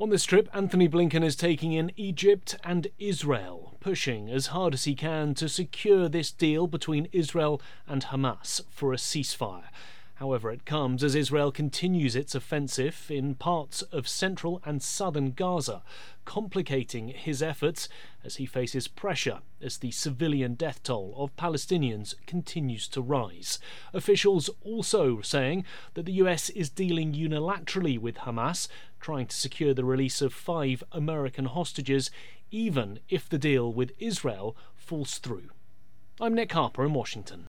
On this trip, Anthony Blinken is taking in Egypt and Israel, pushing as hard as he can to secure this deal between Israel and Hamas for a ceasefire. However, it comes as Israel continues its offensive in parts of central and southern Gaza, complicating his efforts as he faces pressure as the civilian death toll of Palestinians continues to rise. Officials also saying that the US is dealing unilaterally with Hamas, trying to secure the release of 5 American hostages, even if the deal with Israel falls through. I'm Nick Harper in Washington.